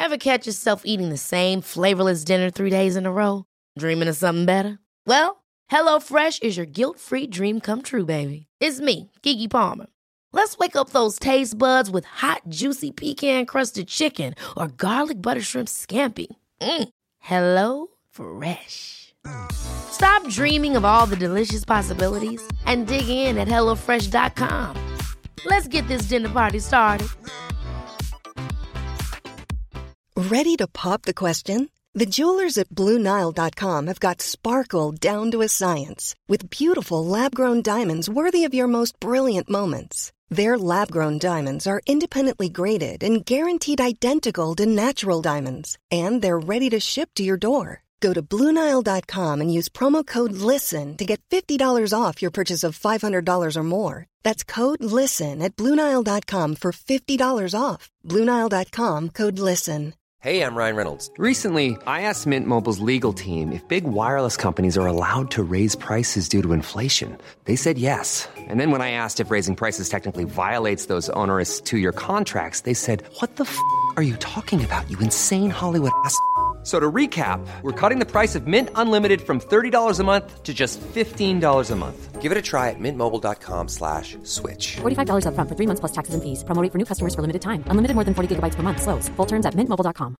Ever catch yourself eating the same flavorless dinner 3 days in a row? Dreaming of something better? Well, HelloFresh is your guilt-free dream come true, baby. It's me, Keke Palmer. Let's wake up those taste buds with hot, juicy pecan-crusted chicken or garlic butter shrimp scampi. Hello Fresh. Stop dreaming of all the delicious possibilities and dig in at HelloFresh.com. Let's get this dinner party started. Ready to pop the question? The jewelers at BlueNile.com have got sparkle down to a science with beautiful lab-grown diamonds worthy of your most brilliant moments. Their lab-grown diamonds are independently graded and guaranteed identical to natural diamonds, and they're ready to ship to your door. Go to BlueNile.com and use promo code LISTEN to get $50 off your purchase of $500 or more. That's code LISTEN at BlueNile.com for $50 off. BlueNile.com, code LISTEN. Hey, I'm Ryan Reynolds. Recently, I asked Mint Mobile's legal team if big wireless companies are allowed to raise prices due to inflation. They said yes. And then when I asked if raising prices technically violates those onerous two-year contracts, they said, "What the f*** are you talking about, you insane Hollywood ass?" So to recap, we're cutting the price of Mint Unlimited from $30 a month to just $15 a month. Give it a try at mintmobile.com/switch. $45 up front for 3 months plus taxes and fees. Promo rate for new customers for limited time. Unlimited more than 40 gigabytes per month. Slows full terms at mintmobile.com.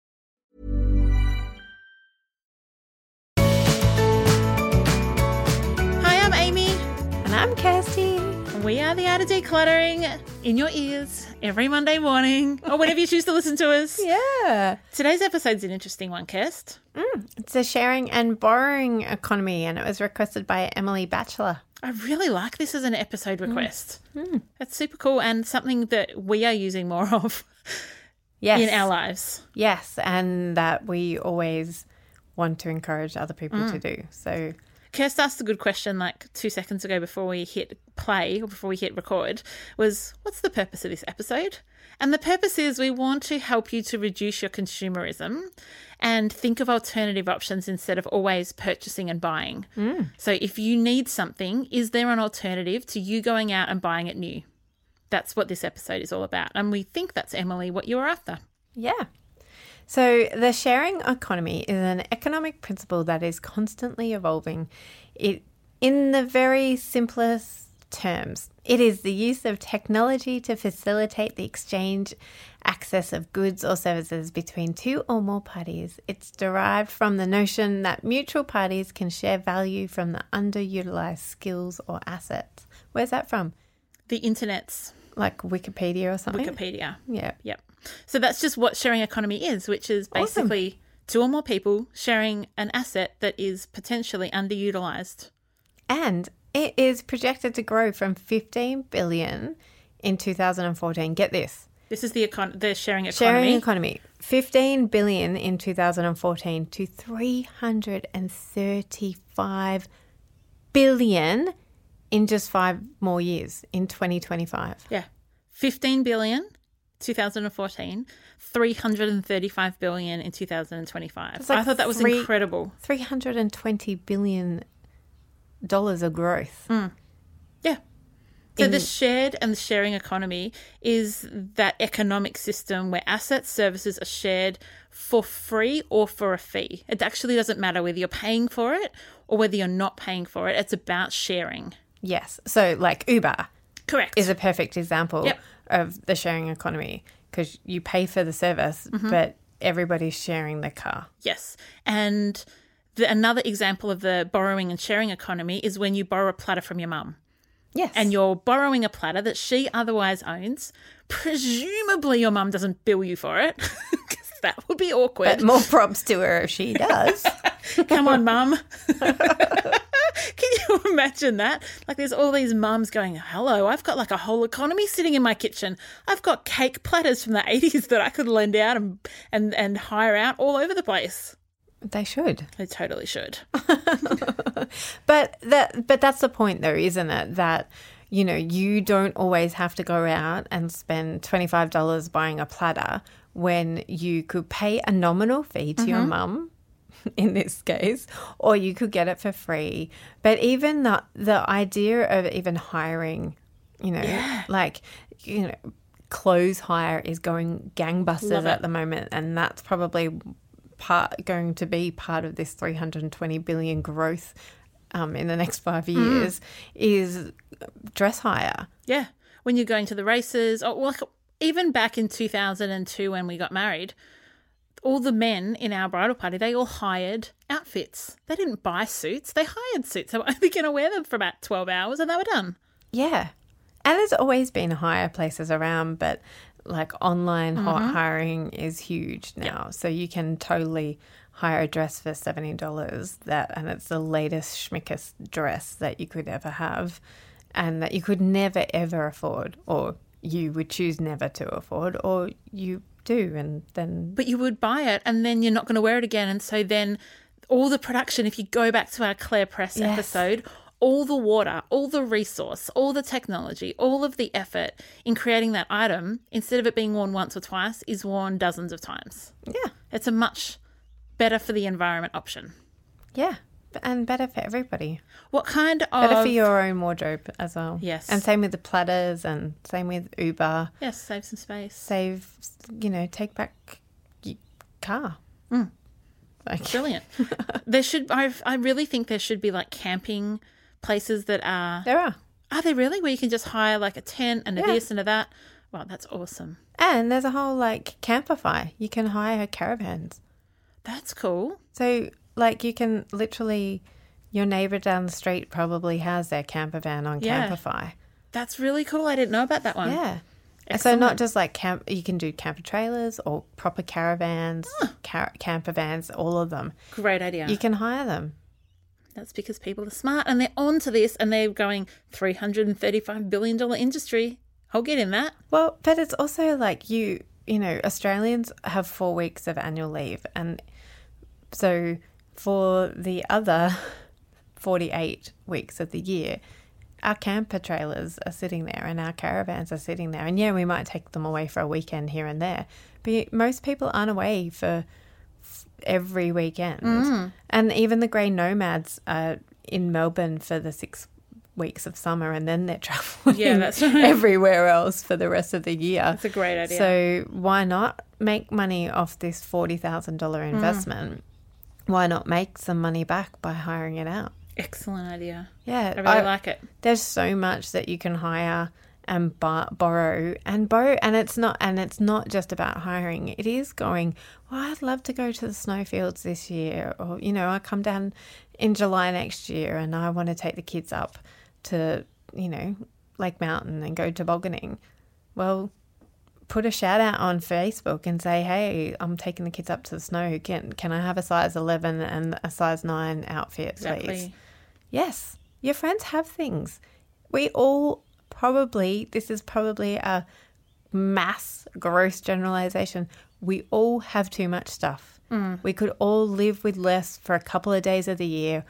Hi, I'm Amy. And I'm Kirsty. We are the Art of Decluttering in your ears every Monday morning or whenever you choose to listen to us. Yeah. Today's episode's an interesting one, Kirst. It's a sharing and borrowing economy, and it was requested by Emily Batchelor. I really like this as an episode request. That's super cool and something that we are using more of in our lives. Yes, and that we always want to encourage other people to do. So Kirst asked a good question like 2 seconds ago before we hit play or before we hit record was, what's the purpose of this episode? And the purpose is we want to help you to reduce your consumerism and think of alternative options instead of always purchasing and buying. So if you need something, is there an alternative to you going out and buying it new? That's what this episode is all about. And we think that's, Emily, what you were after. yeah. So the sharing economy is an economic principle that is constantly evolving. In the very simplest terms, it is the use of technology to facilitate the exchange, access of goods or services between two or more parties. It's derived from the notion that mutual parties can share value from the underutilized skills or assets. Where's that from? The internet's. Like Wikipedia or something? Wikipedia. Yeah. Yep. So that's just what sharing economy is, which is basically two or more people sharing an asset that is potentially underutilized. And it is projected to grow from 15 billion in 2014. Get this. This is the sharing economy. Sharing economy. 15 billion in 2014 to 335 billion in just 5 more years in 2025. Yeah. 15 billion 2014, 335 billion in 2025. Like I thought that was incredible. $320 billion of growth. Yeah. So the shared and the sharing economy is that economic system where assets, services are shared for free or for a fee. It actually doesn't matter whether you're paying for it or whether you're not paying for it. It's about sharing. Yes. So like Uber. Correct. Is a perfect example of the sharing economy because you pay for the service, but everybody's sharing the car. Yes. And another example of the borrowing and sharing economy is when you borrow a platter from your mum. Yes. And you're borrowing a platter that she otherwise owns. Presumably your mum doesn't bill you for it because that would be awkward. But more props to her if she does. Come on, mum. Can you imagine that? Like there's all these mums going, hello, I've got like a whole economy sitting in my kitchen. I've got cake platters from the 80s that I could lend out and hire out all over the place. They should. They totally should. But that's the point though, isn't it? That, you know, you don't always have to go out and spend $25 buying a platter when you could pay a nominal fee to your mum. In this case, or you could get it for free. But even the idea of even hiring, you know, like, you know, clothes hire is going gangbusters Love it. at the moment, and that's probably going to be part of this 320 billion growth in the next 5 years is dress hire. Yeah. When you're going to the races, or like even back in 2002 when we got married, all the men in our bridal party, they all hired outfits. They didn't buy suits. They hired suits. They were only going to wear them for about 12 hours and they were done. Yeah. And there's always been hire places around, but like online hiring is huge now. So you can totally hire a dress for $70 and it's the latest schmickest dress that you could ever have and that you could never, ever afford, or you would choose never to afford, or you do, and then... But you would buy it and then you're not going to wear it again. And so then all the production, if you go back to our Claire Press episode, all the water, all the resource, all the technology, all of the effort in creating that item, instead of it being worn once or twice, is worn dozens of times. Yeah. It's a much better for the environment option. Yeah. And better for everybody. What kind of... Better for your own wardrobe as well. Yes. And same with the platters and same with Uber. Yes, save some space. Save, take back your car. Like, Brilliant. There should... I really think there should be like camping places that are... There are. Are there really? Where you can just hire like a tent and a this and a that? Wow, that's awesome. And there's a whole like Camperfy. You can hire caravans. That's cool. So like you can literally, your neighbour down the street probably has their camper van on Camperfy. That's really cool. I didn't know about that one. Yeah. Excellent. So not just like you can do camper trailers or proper caravans, camper vans, all of them. Great idea. You can hire them. That's because people are smart and they're on to this and they're going $335 billion industry. I'll get in that. Well, but it's also like Australians have 4 weeks of annual leave. And so for the other 48 weeks of the year, our camper trailers are sitting there and our caravans are sitting there. And yeah, we might take them away for a weekend here and there. But most people aren't away for every weekend. And even the grey nomads are in Melbourne for the 6 weeks of summer and then they're travelling that's right. everywhere else for the rest of the year. That's a great idea. So why not make money off this $40,000 investment? Why not make some money back by hiring it out? Excellent idea. Yeah. I really like it. There's so much that you can hire and borrow, and it's not just about hiring. It is going, well, I'd love to go to the snowfields this year, or I come down in July next year and I want to take the kids up to Lake Mountain and go tobogganing. Well, put a shout out on Facebook and say, hey, I'm taking the kids up to the snow. Can I have a size 11 and a size 9 outfit, please? Yes, your friends have things. We all this is probably a mass gross generalization. We all have too much stuff. We could all live with less for a couple of days of the year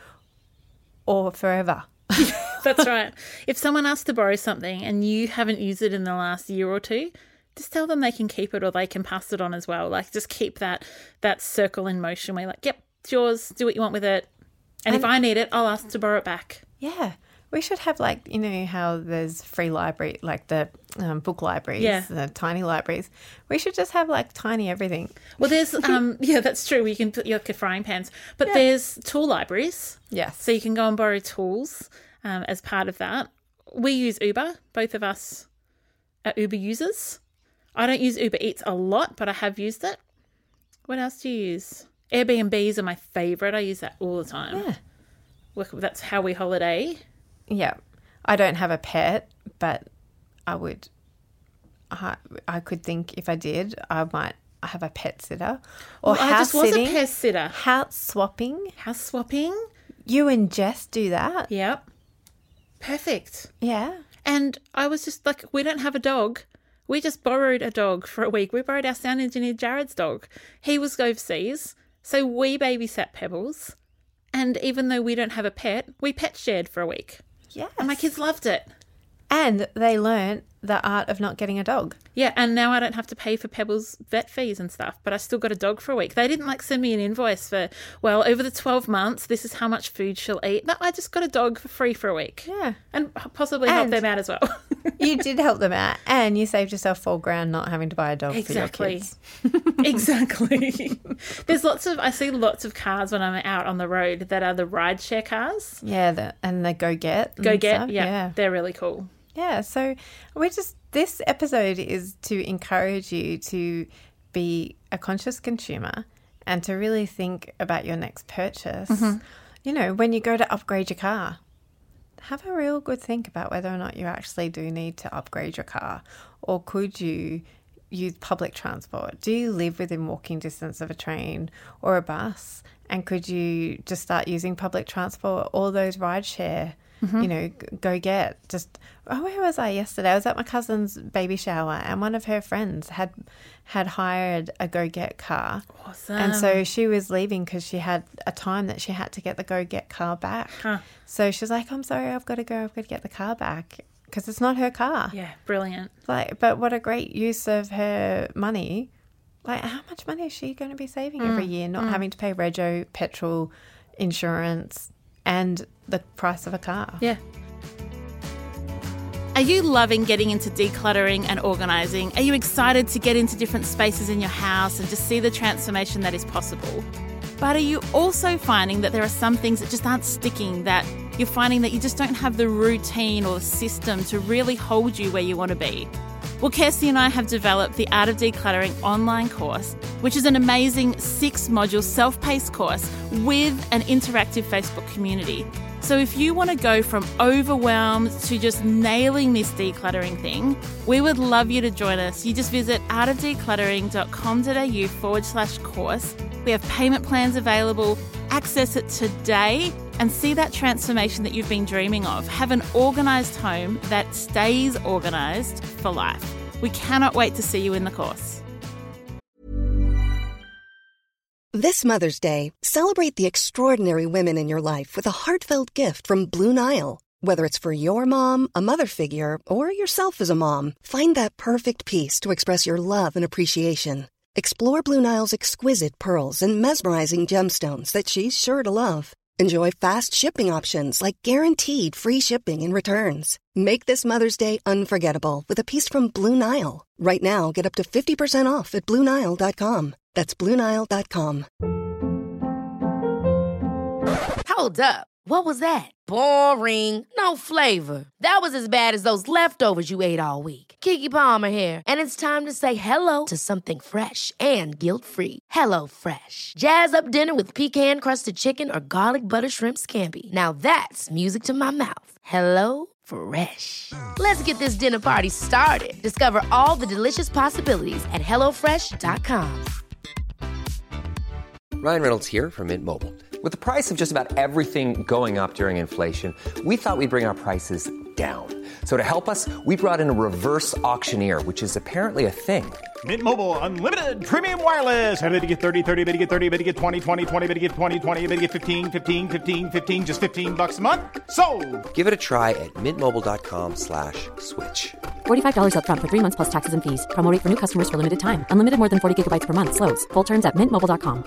or forever. That's right. If someone asks to borrow something and you haven't used it in the last year or two, just tell them they can keep it or they can pass it on as well. Like, just keep that circle in motion where you're like, yep, it's yours, do what you want with it. And if I need it, I'll ask to borrow it back. Yeah. We should have how there's free library, like the book libraries, the tiny libraries. We should just have like tiny everything. Well, there's, that's true. You can put your frying pans. But there's tool libraries. Yes. So you can go and borrow tools as part of that. We use Uber. Both of us are Uber users. I don't use Uber Eats a lot, but I have used it. What else do you use? Airbnbs are my favourite. I use that all the time. Yeah. That's how we holiday. Yeah. I don't have a pet, but I could think if I did, I might have a pet sitter. Or I house just was sitting. a pet sitter. House swapping. House swapping. You and Jess do that. Yep. Perfect. Yeah. And I was just like, we don't have a dog. We just borrowed a dog for a week. We borrowed our sound engineer Jared's dog. He was overseas, so we babysat Pebbles. And even though we don't have a pet, we pet shared for a week. Yes. And my kids loved it. And they learnt the art of not getting a dog. Yeah, and now I don't have to pay for Pebble's vet fees and stuff, but I still got a dog for a week. They didn't send me an invoice for, well, over the 12 months, this is how much food she'll eat. No, I just got a dog for free for a week. Yeah. And possibly help them out as well. You did help them out, and you saved yourself $4,000 not having to buy a dog for your kids. Exactly. I see lots of cars when I'm out on the road that are the rideshare cars. Yeah, and the Go Get. Yeah, they're really cool. Yeah, so this episode is to encourage you to be a conscious consumer and to really think about your next purchase. Mm-hmm. You know, when you go to upgrade your car, have a real good think about whether or not you actually do need to upgrade your car, or could you use public transport? Do you live within walking distance of a train or a bus? And could you just start using public transport, all those rideshare? Mm-hmm. You know, Go Get. Where was I yesterday? I was at my cousin's baby shower, and one of her friends had hired a Go Get car. Awesome. And so she was leaving because she had a time that she had to get the Go Get car back. Huh. So she was like, I'm sorry, I've got to go. I've got to get the car back, because it's not her car. Yeah, brilliant. But what a great use of her money. Like, how much money is she going to be saving every year, not having to pay rego, petrol, insurance, and the price of a car? Yeah. Are you loving getting into decluttering and organising? Are you excited to get into different spaces in your house and just see the transformation that is possible? But are you also finding that there are some things that just aren't sticking, that you're finding that you just don't have the routine or the system to really hold you where you want to be? Well, Kirsty and I have developed the Art of Decluttering online course, which is an amazing 6-module self-paced course with an interactive Facebook community. So if you want to go from overwhelmed to just nailing this decluttering thing, we would love you to join us. You just visit artofdecluttering.com.au/course. We have payment plans available. Access it today and see that transformation that you've been dreaming of. Have an organised home that stays organised for life. We cannot wait to see you in the course. This Mother's Day, celebrate the extraordinary women in your life with a heartfelt gift from Blue Nile. Whether it's for your mom, a mother figure, or yourself as a mom, find that perfect piece to express your love and appreciation. Explore Blue Nile's exquisite pearls and mesmerizing gemstones that she's sure to love. Enjoy fast shipping options like guaranteed free shipping and returns. Make this Mother's Day unforgettable with a piece from Blue Nile. Right now, get up to 50% off at BlueNile.com. That's BlueNile.com. Hold up. What was that? Boring. No flavor. That was as bad as those leftovers you ate all week. Keke Palmer here, and it's time to say hello to something fresh and guilt-free. Hello Fresh. Jazz up dinner with pecan-crusted chicken or garlic butter shrimp scampi. Now that's music to my mouth. Hello Fresh. Let's get this dinner party started. Discover all the delicious possibilities at HelloFresh.com. Ryan Reynolds here from Mint Mobile. With the price of just about everything going up during inflation, we thought we'd bring our prices down. So to help us, we brought in a reverse auctioneer, which is apparently a thing. Mint Mobile Unlimited Premium Wireless. How to get 30, 30, how to get 30, how to get 20, 20, 20, how to get 20, 20, how to get 15, 15, 15, 15, just $15 a month? Sold! Give it a try at mintmobile.com/switch. $45 up front for 3 months plus taxes and fees. Promo rate for new customers for limited time. Unlimited more than 40 gigabytes per month. Slows full terms at mintmobile.com.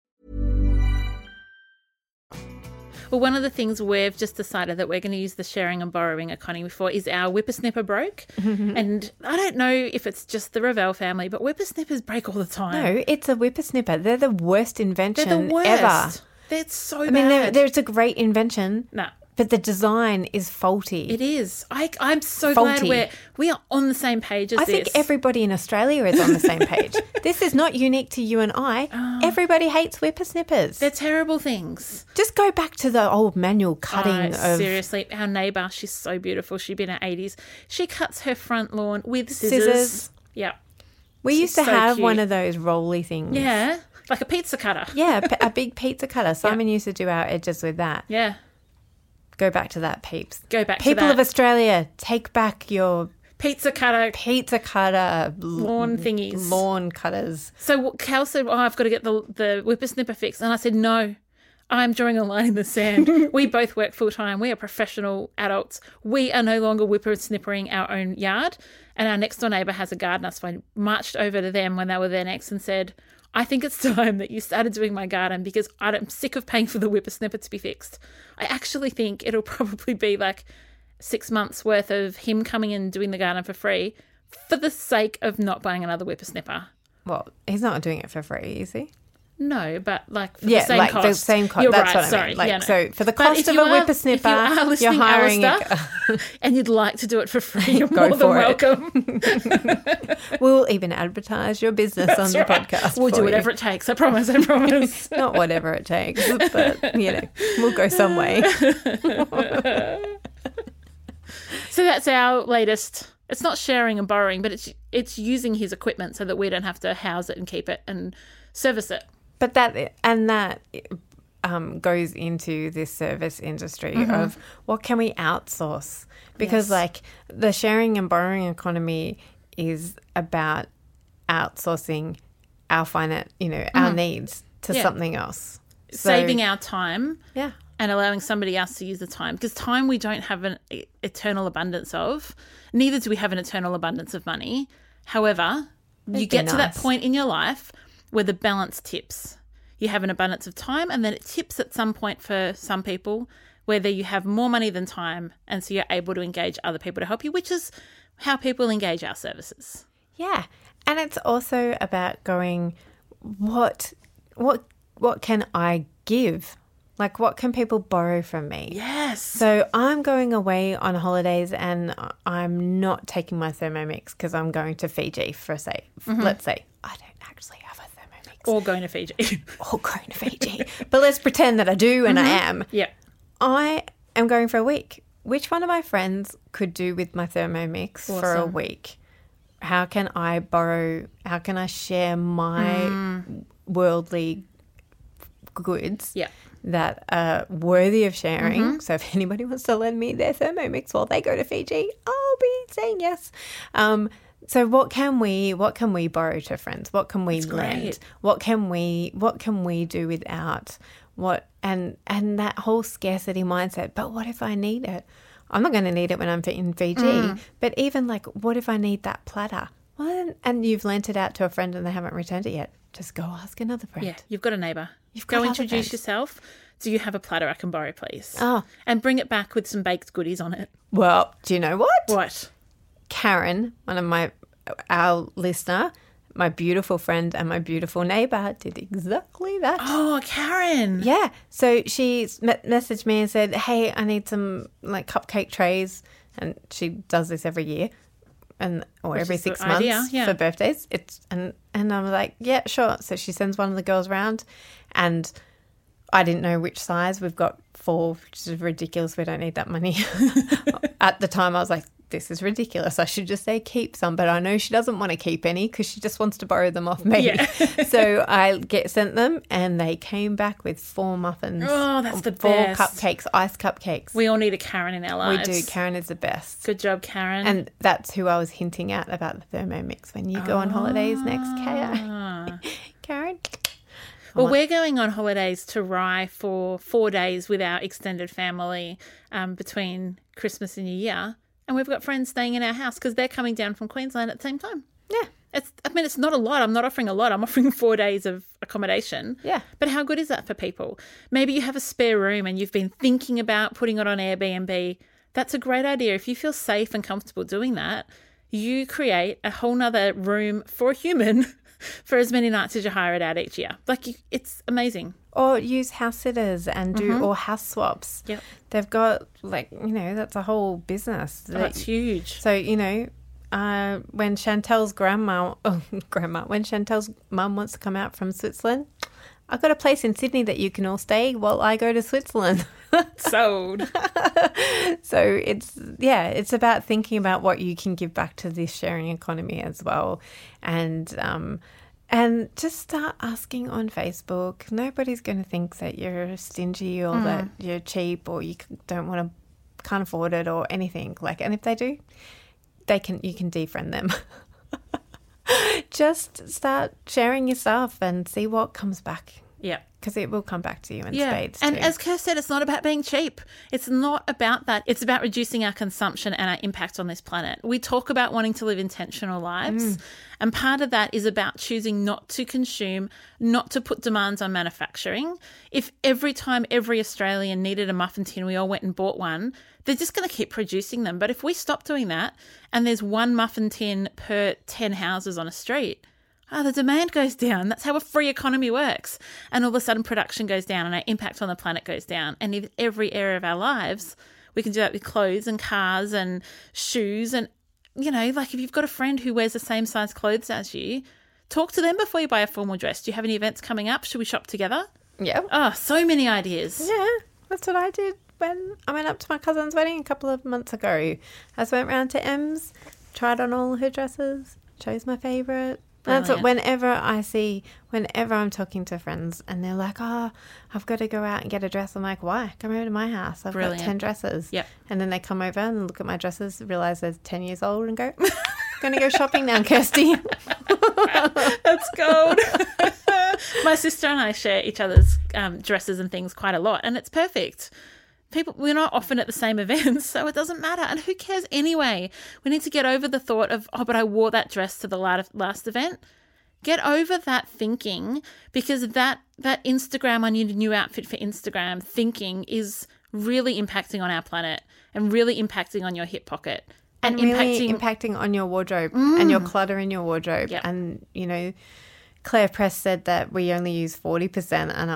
Well, one of the things we've just decided that we're going to use the sharing and borrowing economy for is our whippersnipper broke. And I don't know if it's just the Revell family, but whippersnippers break all the time. No, it's a whippersnipper. They're the worst invention They're the worst. ever. They're so I bad. mean, there's a great invention. No. But the design is faulty. It is. I'm so Faulty. glad we are on the same page as I this. think everybody in Australia is on the same page. This is not unique to you and I. Everybody hates whippersnippers. They're terrible things. Just go back to the old manual cutting of... Seriously, our neighbour, she's so beautiful. She's been in her 80s. She cuts her front lawn with scissors. Yeah. We used to have one of those rolly things. Yeah, like a pizza cutter. Yeah, a big pizza cutter. Simon used to do our edges with that. Yeah. Go back to that, peeps. Go back to People that. of Australia, take back your pizza cutter lawn thingies. Lawn cutters. So Cal said, I've got to get the whippersnipper fixed. And I said, no, I'm drawing a line in the sand. We both work full-time. We are professional adults. We are no longer whippersnippering our own yard. And our next-door neighbour has a gardener. So I marched over to them when they were there next and said, I think it's time that you started doing my garden because I'm sick of paying for the whippersnipper to be fixed. I actually think it'll probably be like 6 months worth of him coming in and doing the garden for free for the sake of not buying another whippersnipper. Well, he's not doing it for free, is he? No, but like for the same like cost. the same cost. You're That's right, what I sorry. mean. Like, Yeah, no. so for the But cost if of you a are- whippersnipper, if you are you're listening, hiring Alistair, and you'd like to do it for free, you're Go more than for it. welcome. We'll even advertise your business on the Right. podcast. We'll for do whatever you. it takes. I promise. I promise. Not whatever it takes, but, we'll go some way. So that's our latest. It's not sharing and borrowing, but it's using his equipment so that we don't have to house it and keep it and service it. But that goes into this service industry of what can we outsource? Because like the sharing and borrowing economy is about outsourcing our our needs to something else. Saving our time Yeah. and allowing somebody else to use the time. Because time we don't have an eternal abundance of. Neither do we have an eternal abundance of money. However, you get to that point in your life where the balance tips. You have an abundance of time and then it tips at some point for some people whether you have more money than time and so you're able to engage other people to help you, which is how people engage our services. Yeah. And it's also about going, what can I give? Like, what can people borrow from me? Yes. So I'm going away on holidays and I'm not taking my Thermomix because I'm going to Fiji for let's say I don't actually have a Thermomix. Or going to Fiji. Or going to Fiji. But let's pretend that I do and I am. Yeah. I am going for a week. Which one of my friends could do with my Thermomix for a week? How can I share my worldly goods that are worthy of sharing? So if anybody wants to lend me their Thermomix while they go to Fiji, I'll be saying yes. So what can we borrow to friends? What can we lend? What can we do without? And that whole scarcity mindset. But what if I need it? I'm not going to need it when I'm in Fiji. But even like, what if I need that platter? Well, and you've lent it out to a friend and they haven't returned it yet. Just go ask another friend. Yeah, you've got a neighbour. got Go other introduce friends. yourself. Do you have a platter I can borrow, please? Oh. And bring it back with some baked goodies on it. Well, do you know what? What? Karen, our listener, my beautiful friend and my beautiful neighbour, did exactly that. Oh, Karen. Yeah. So she messaged me and said, hey, I need some like cupcake trays. And she does this every year or every is the 6 months idea, for birthdays. And I'm like, yeah, sure. So she sends one of the girls around and I didn't know which size. We've got 4, which is ridiculous. We don't need that many. At the time I was like, this is ridiculous. I should just say keep some, but I know she doesn't want to keep any because she just wants to borrow them off me. Yeah. So I sent them and they came back with 4 muffins. Oh, that's the 4 best. cupcakes, iced cupcakes. We all need a Karen in our We lives. do. Karen is the best. Good job, Karen. And that's who I was hinting at about the Thermomix when you go on holidays next, Karen. Well, we're going on holidays to Rye for 4 days with our extended family between Christmas and New Year. And we've got friends staying in our house because they're coming down from Queensland at the same time. Yeah. It's not a lot. I'm not offering a lot. I'm offering 4 days of accommodation. Yeah. But how good is that for people? Maybe you have a spare room and you've been thinking about putting it on Airbnb. That's a great idea. If you feel safe and comfortable doing that, you create a whole nother room for a human for as many nights as you hire it out each year. It's amazing. Or use house sitters and do or house swaps. Yep. They've got that's a whole business. That's huge. So, when Chantel's when Chantel's mum wants to come out from Switzerland, I've got a place in Sydney that you can all stay while I go to Switzerland. Sold. So it's about thinking about what you can give back to this sharing economy as well. And just start asking on Facebook. Nobody's going to think that you're stingy or that you're cheap or you can't afford it or anything. And if they do, you can defriend them. Just start sharing your stuff and see what comes back. Yeah. Because it will come back to you in spades And too. as Kerr said, it's not about being cheap. It's not about that. It's about reducing our consumption and our impact on this planet. We talk about wanting to live intentional lives, and part of that is about choosing not to consume, not to put demands on manufacturing. If every time every Australian needed a muffin tin, we all went and bought one, they're just going to keep producing them. But if we stop doing that and there's one muffin tin per 10 houses on a street, the demand goes down. That's how a free economy works. And all of a sudden production goes down and our impact on the planet goes down. And in every area of our lives, we can do that with clothes and cars and shoes. And, you know, like if you've got a friend who wears the same size clothes as you, talk to them before you buy a formal dress. Do you have any events coming up? Should we shop together? Yeah. Oh, so many ideas. Yeah, that's what I did when I went up to my cousin's wedding a couple of months ago. I just went round to Em's, tried on all her dresses, chose my favourite. That's what, whenever I'm talking to friends and they're like, oh, I've got to go out and get a dress. I'm like, why? Come over to my house. I've got 10 dresses. Yep. And then they come over and look at my dresses, realise they're 10 years old and go, going to go shopping now, Kirsty. That's gold. My sister and I share each other's dresses and things quite a lot, and it's perfect. We're not often at the same events, so it doesn't matter. And who cares anyway? We need to get over the thought of, but I wore that dress to the last event. Get over that thinking, because that Instagram, I need a new outfit for Instagram thinking is really impacting on our planet and really impacting on your hip pocket. And really impacting on your wardrobe and your clutter in your wardrobe. Yep. And, you know, Claire Press said that we only use 40%, and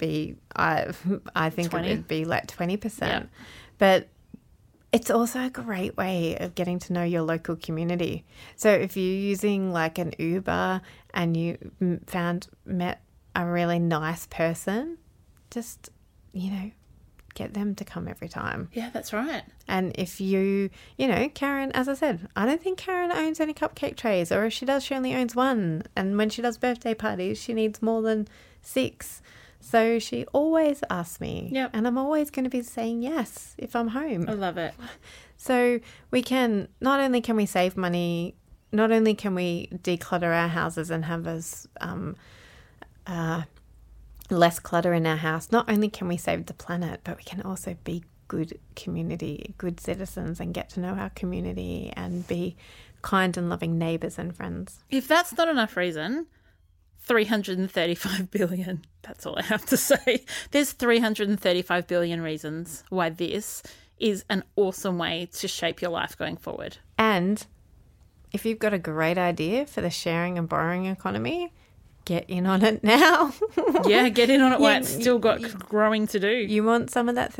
I think 20. it would be like 20%. Yep. But it's also a great way of getting to know your local community. So if you're using like an Uber and you met a really nice person, just, you know, get them to come every time. Yeah, that's right. And if Karen, as I said, I don't think Karen owns any cupcake trays, or if she does, she only owns one. And when she does birthday parties, she needs more than 6. So she always asks me. Yep. And I'm always going to be saying yes if I'm home. I love it. So not only can we save money, not only can we declutter our houses and have us less clutter in our house, not only can we save the planet, but we can also be good community, good citizens, and get to know our community and be kind and loving neighbours and friends. If that's not enough reason, 335 billion. That's all I have to say. There's 335 billion reasons why this is an awesome way to shape your life going forward. And if you've got a great idea for the sharing and borrowing economy, get in on it now. Yeah, get in on it while it's still got growing to do. You want some of that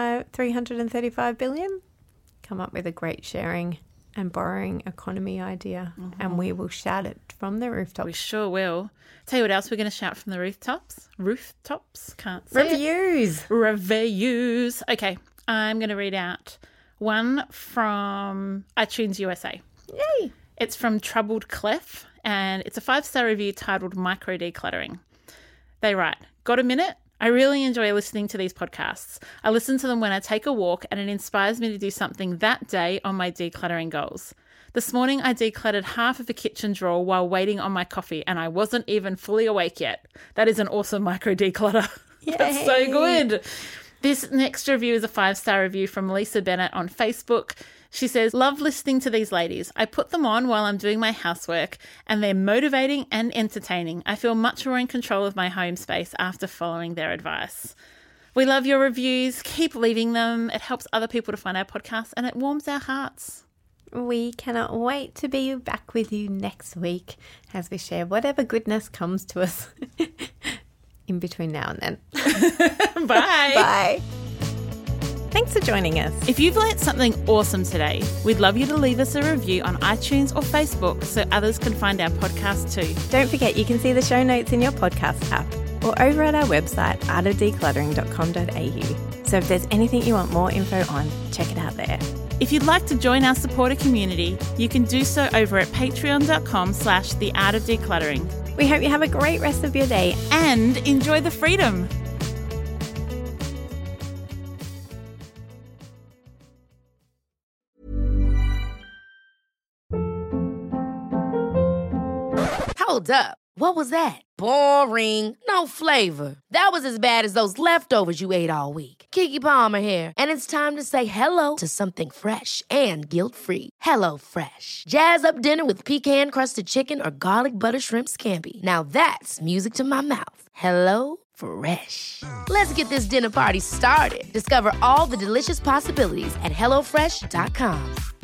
335 billion? Come up with a great sharing and borrowing economy idea, and we will shout it from the rooftops. We sure will. Tell you what else we're going to shout from the rooftops. Rooftops? Can't say Reviews. Reviews. Okay, I'm going to read out one from iTunes USA. Yay. It's from Troubled Clef, and it's a 5-star review titled Micro Decluttering. They write, got a minute? I really enjoy listening to these podcasts. I listen to them when I take a walk, and it inspires me to do something that day on my decluttering goals. This morning, I decluttered half of a kitchen drawer while waiting on my coffee, and I wasn't even fully awake yet. That is an awesome micro declutter. That's so good. This next review is a 5-star review from Lisa Bennett on Facebook. She says, love listening to these ladies. I put them on while I'm doing my housework, and they're motivating and entertaining. I feel much more in control of my home space after following their advice. We love your reviews. Keep leaving them. It helps other people to find our podcast, and it warms our hearts. We cannot wait to be back with you next week as we share whatever goodness comes to us in between now and then. Bye. Bye. Thanks for joining us. If you've learnt something awesome today, we'd love you to leave us a review on iTunes or Facebook so others can find our podcast too. Don't forget you can see the show notes in your podcast app or over at our website, artofdecluttering.com.au. So if there's anything you want more info on, check it out there. If you'd like to join our supporter community, you can do so over at patreon.com/theartofdecluttering. We hope you have a great rest of your day and enjoy the freedom. Hold up. What was that? Boring. No flavor. That was as bad as those leftovers you ate all week. Keke Palmer here, and it's time to say hello to something fresh and guilt-free. Hello Fresh. Jazz up dinner with pecan-crusted chicken or garlic butter shrimp scampi. Now that's music to my mouth. Hello Fresh. Let's get this dinner party started. Discover all the delicious possibilities at HelloFresh.com.